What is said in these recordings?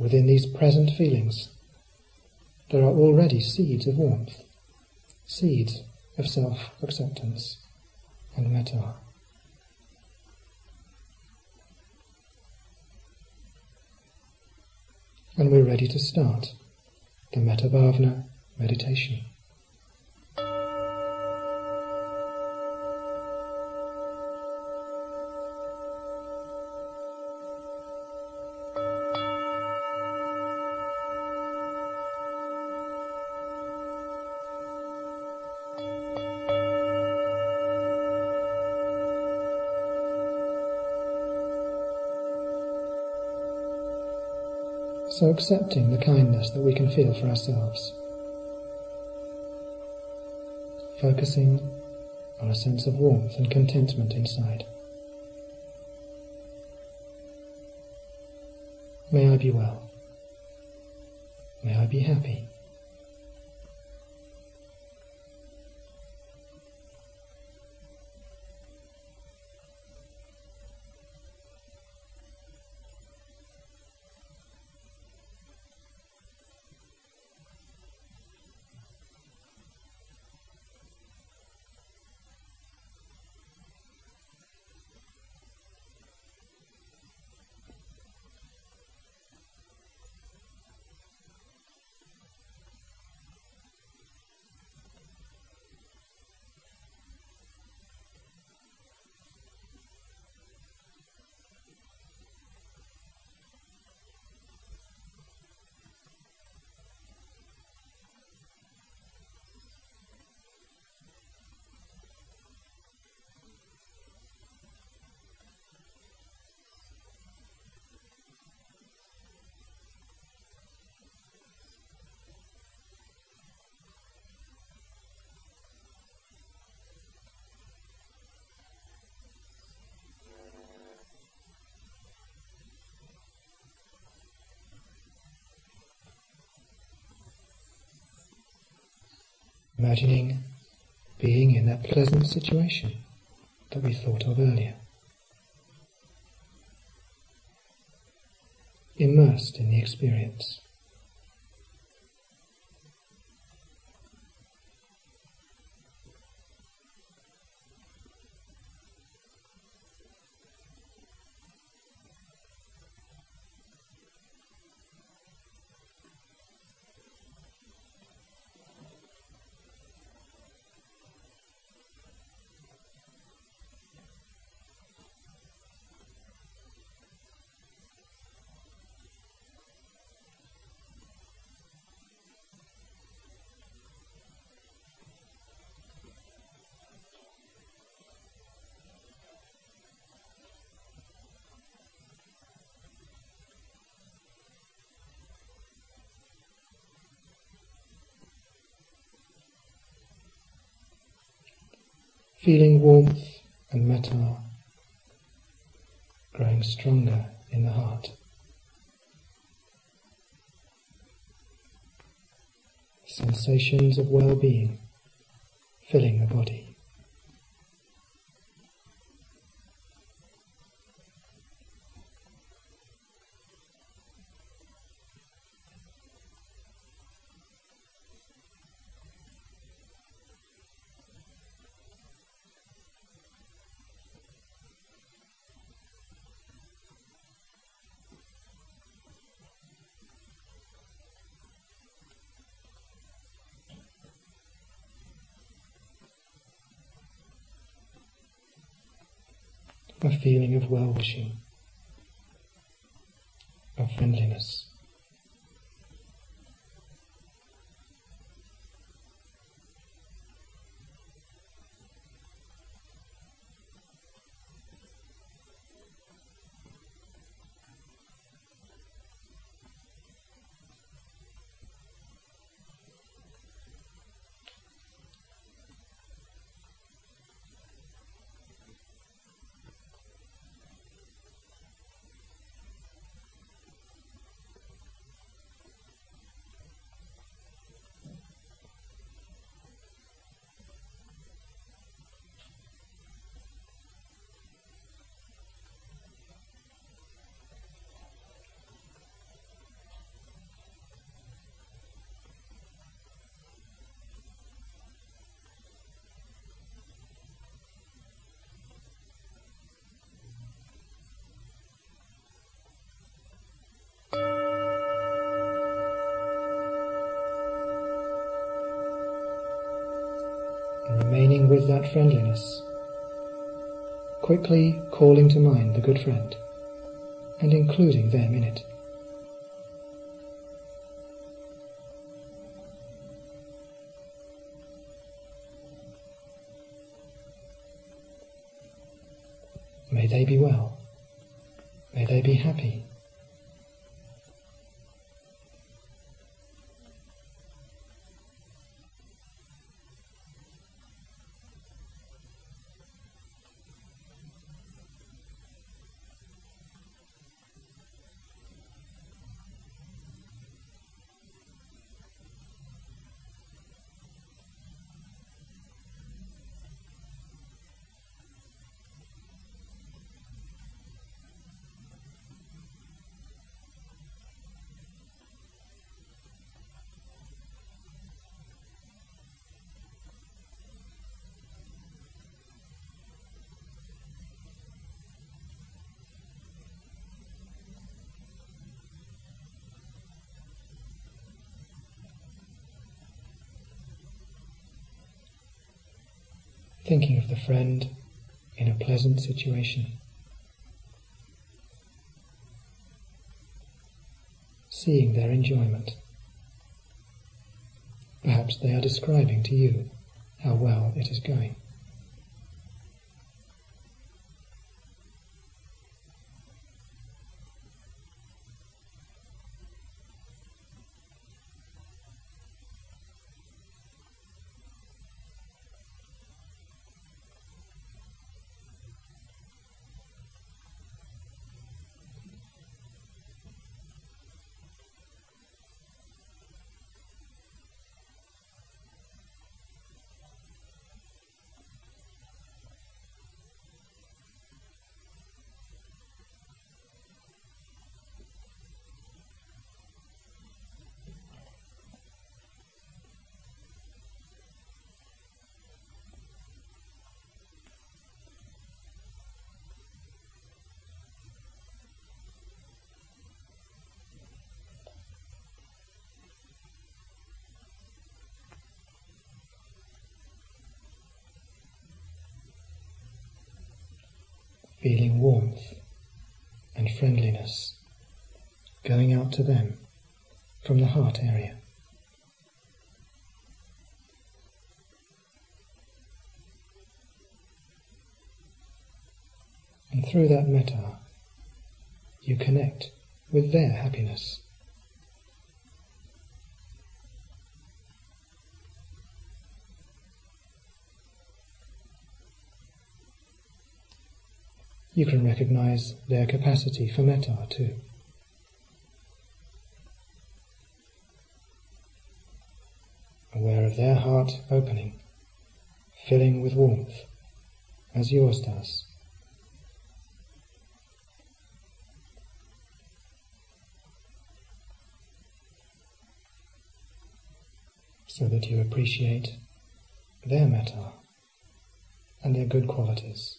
within these present feelings, there are already seeds of warmth, seeds of self-acceptance and metta. And we're ready to start the Metta Bhavana meditation. So accepting the kindness that we can feel for ourselves, focusing on a sense of warmth and contentment inside. May I be well. May I be happy. Imagining being in that pleasant situation that we thought of earlier. Immersed in the experience. Feeling warmth and metta growing stronger in the heart. Sensations of well-being filling the body. A feeling of well-wishing, of friendliness. remaining with that friendliness, quickly calling to mind the good friend and including them in it. May they be well. May they be happy. Thinking of the friend in a pleasant situation. Seeing their enjoyment. Perhaps they are describing to you how well it is going. Feeling warmth and friendliness going out to them from the heart area. And through that metta, you connect with their happiness. You can recognize their capacity for metta too. Aware of their heart opening, filling with warmth, as yours does. So that you appreciate their metta and their good qualities.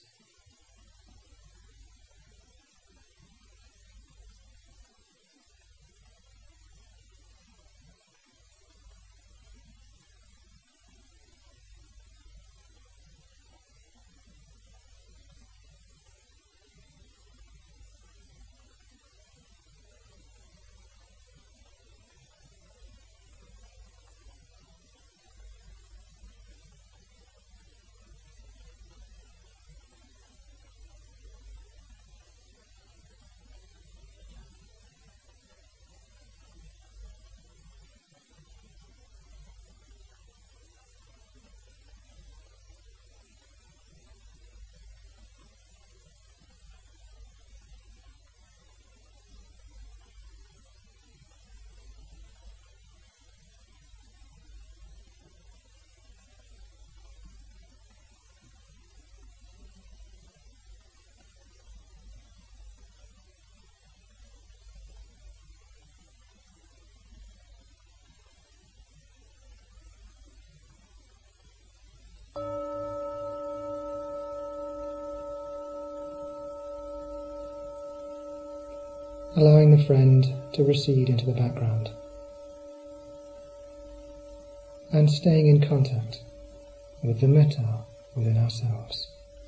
Allowing the friend to recede into the background and staying in contact with the metta within ourselves.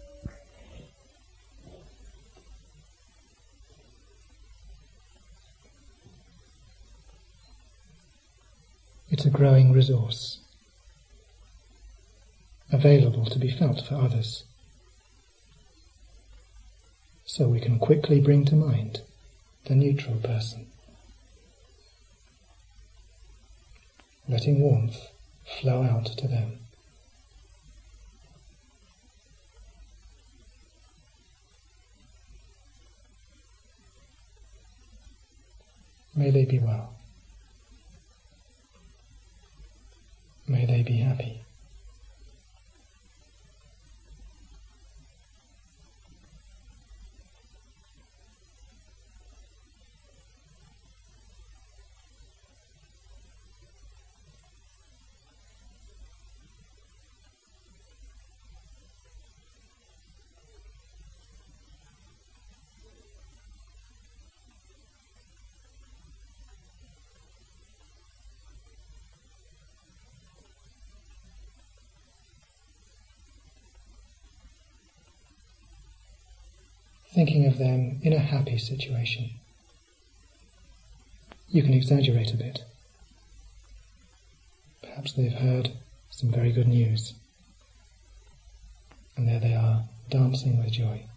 It's a growing resource, available to be felt for others, so we can quickly bring to mind the neutral person, letting warmth flow out to them. May they be well. May they be happy. Thinking of them in a happy situation. You can exaggerate a bit. Perhaps they've heard some very good news, and there they are, dancing with joy.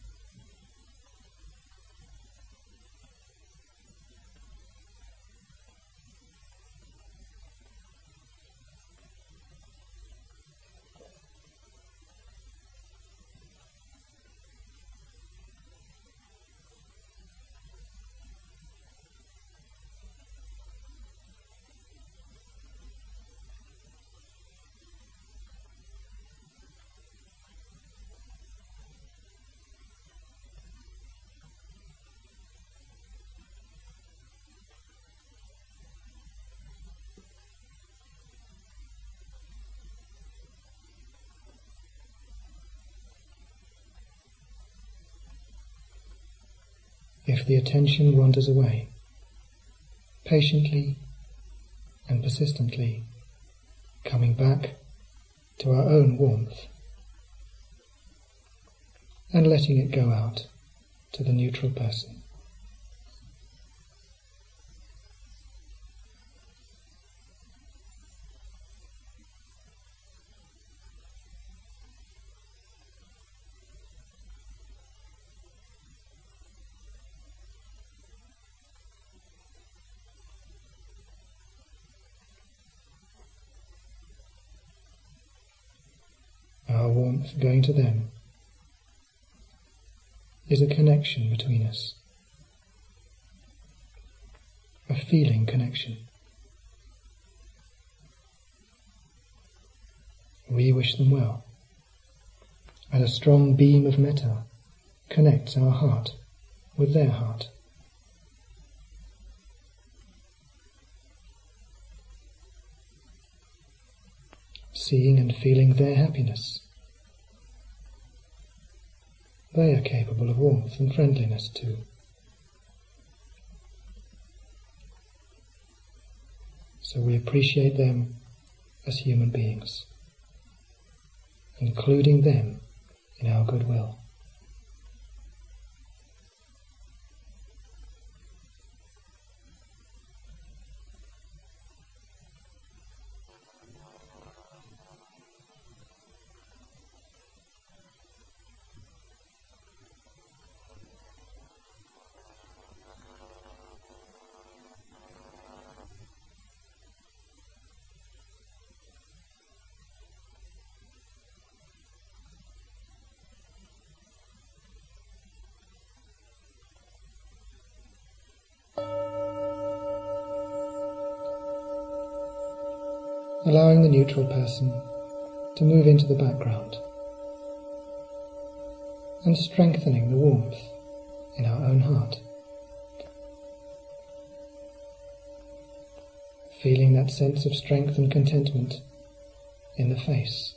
If the attention wanders away, patiently and persistently coming back to our own warmth and letting it go out to the neutral person. Our warmth going to them is a connection between us, a feeling connection. We wish them well, and a strong beam of metta connects our heart with their heart. Seeing and feeling their happiness. They are capable of warmth and friendliness too. So we appreciate them as human beings, including them in our goodwill. Allowing the neutral person to move into the background and strengthening the warmth in our own heart. Feeling that sense of strength and contentment in the face.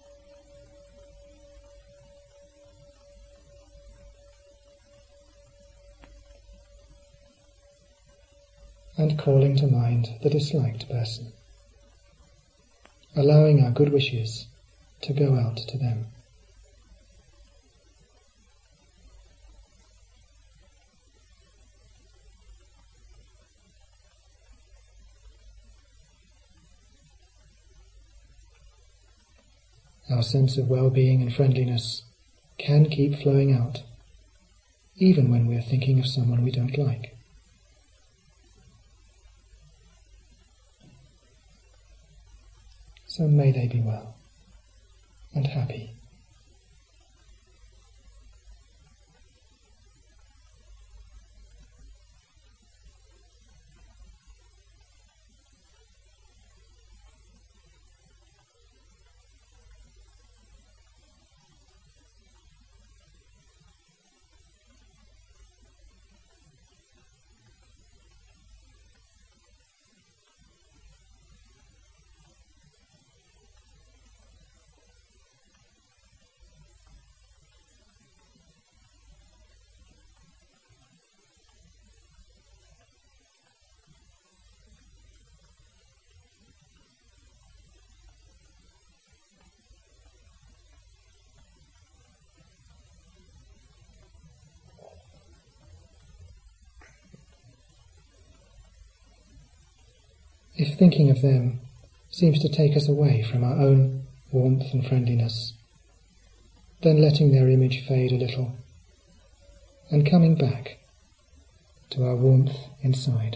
And calling to mind the disliked person. Allowing our good wishes to go out to them. Our sense of well-being and friendliness can keep flowing out, even when we're thinking of someone we don't like. So may they be well and happy. If thinking of them seems to take us away from our own warmth and friendliness, then letting their image fade a little and coming back to our warmth inside.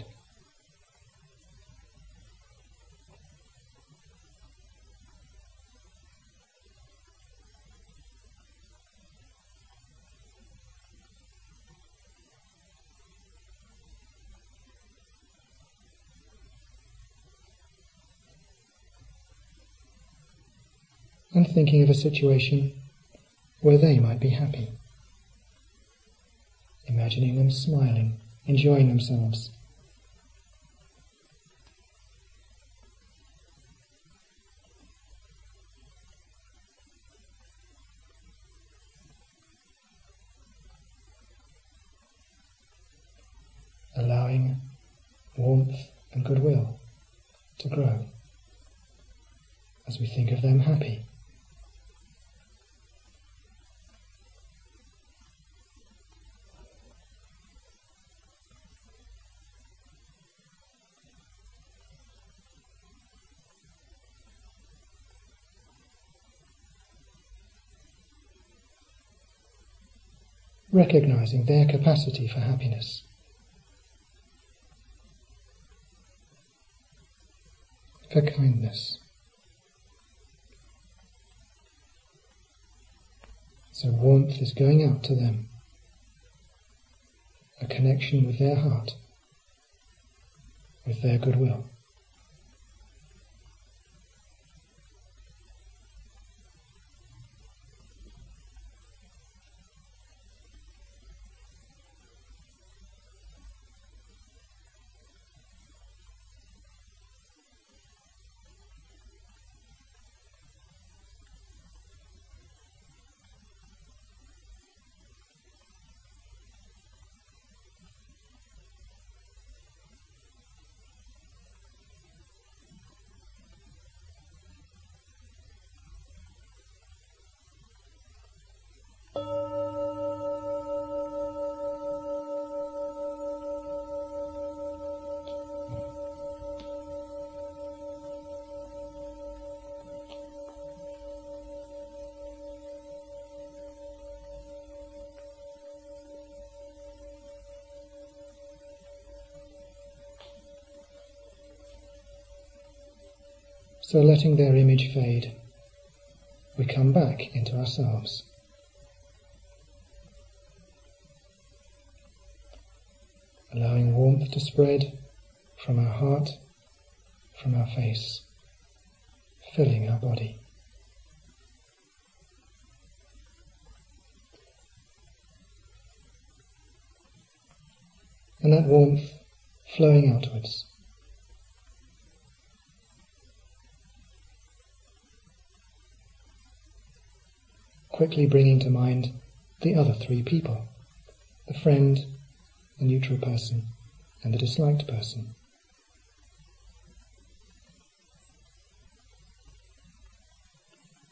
And thinking of a situation where they might be happy. Imagining them smiling, enjoying themselves. Allowing warmth and goodwill to grow as we think of them happy. Recognizing their capacity for happiness. For kindness. So warmth is going out to them, a connection with their heart, with their goodwill. So letting their image fade, we come back into ourselves. Allowing warmth to spread from our heart, from our face, filling our body. And that warmth flowing outwards. Quickly bringing to mind the other three people, the friend, the neutral person, and the disliked person.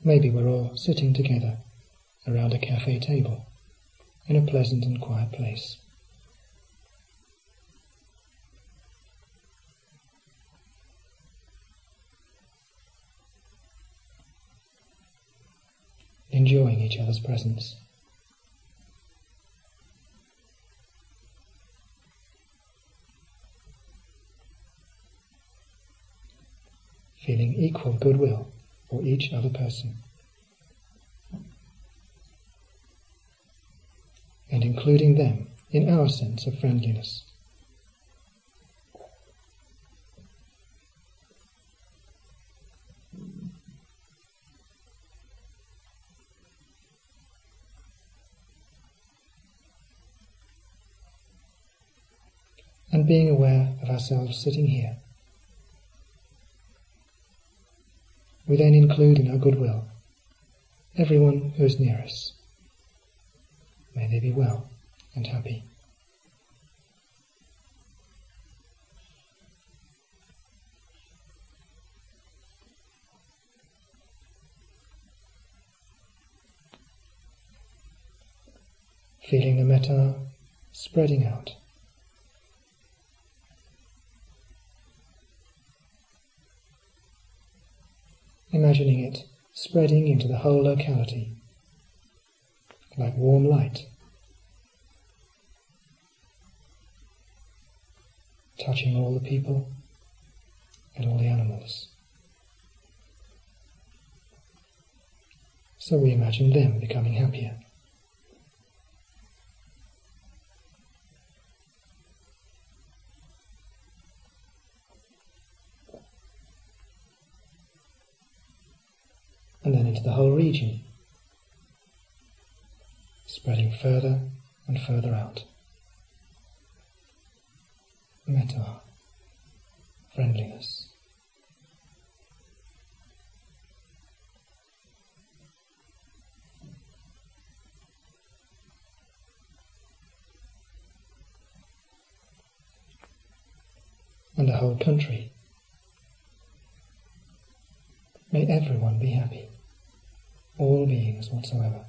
Maybe we're all sitting together around a cafe table in a pleasant and quiet place. Enjoying each other's presence. Feeling equal goodwill for each other person. And including them in our sense of friendliness. And being aware of ourselves sitting here, we then include in our goodwill everyone who is near us. May they be well and happy. Feeling the metta spreading out. Imagining it spreading into the whole locality, like warm light, touching all the people and all the animals. So we imagine them becoming happier. And then into the whole region, spreading further and further out. Metta, friendliness. And the whole country. May everyone be happy. All beings whatsoever.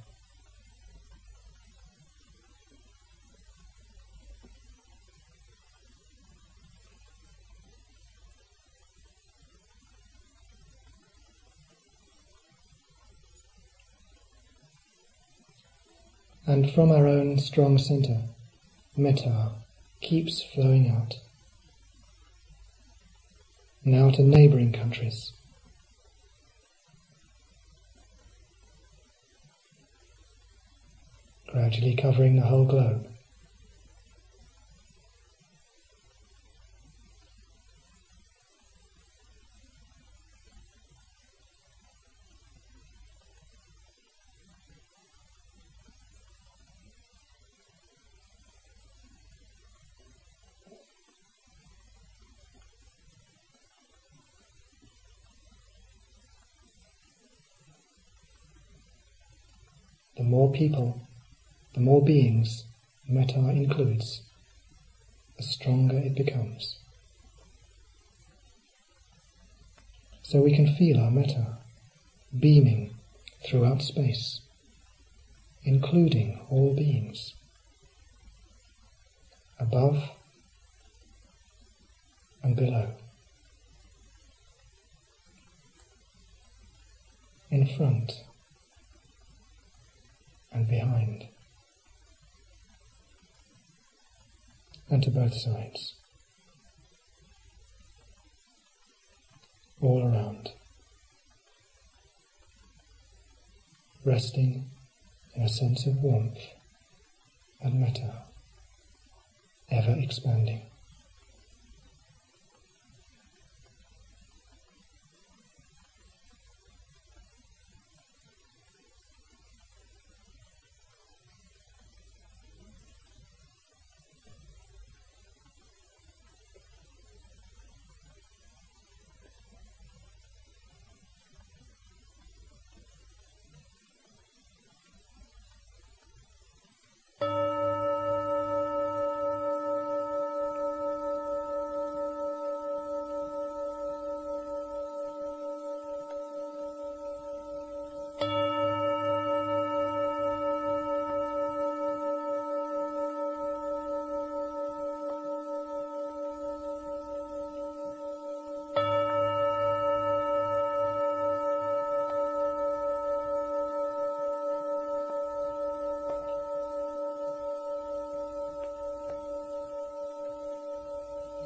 And from our own strong centre, metta keeps flowing out. Now to neighbouring countries. Gradually covering the whole globe. The more people, the more beings metta includes, the stronger it becomes. So we can feel our metta beaming throughout space, including all beings, above and below, in front and behind, and to both sides, all around, resting in a sense of warmth and metta, ever expanding.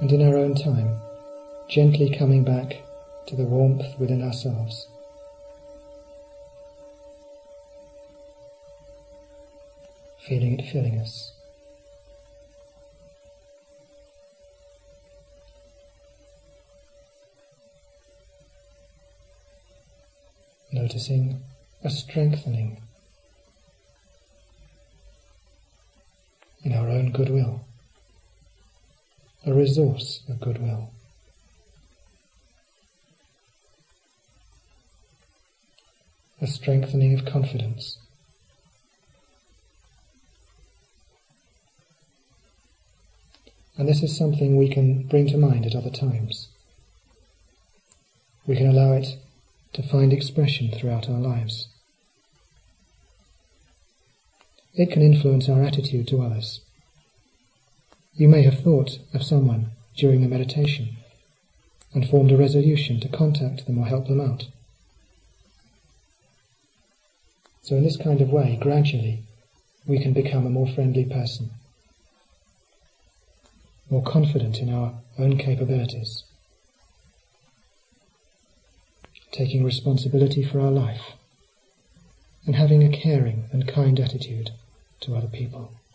and in our own time, gently coming back to the warmth within ourselves. Feeling it filling us. Noticing a strengthening in our own goodwill, a resource of goodwill. A strengthening of confidence. And this is something we can bring to mind at other times. We can allow it to find expression throughout our lives. It can influence our attitude to others. You may have thought of someone during a meditation and formed a resolution to contact them or help them out. So in this kind of way, gradually, we can become a more friendly person, more confident in our own capabilities, taking responsibility for our life, and having a caring and kind attitude to other people.